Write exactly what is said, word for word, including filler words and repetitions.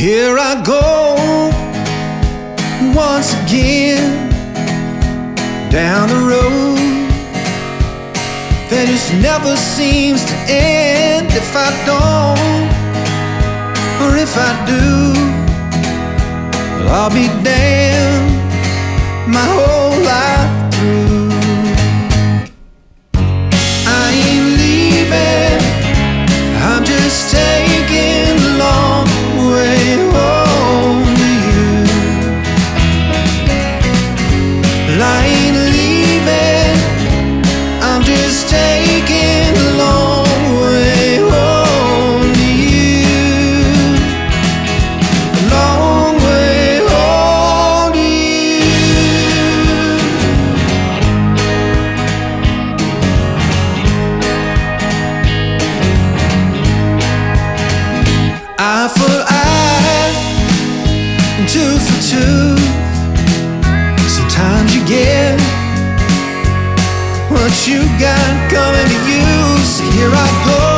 Here I go once again down the road that just never seems to end. If I don't, or if I do, well, I'll be damned my whole life through. I ain't leaving, I'm just taking the long way home to you. Well, I ain't leaving, I'm just taking the long way home to you. The long way home to you. Eye for eye, tooth for tooth. Sometimes you get what you got coming to you. So here I go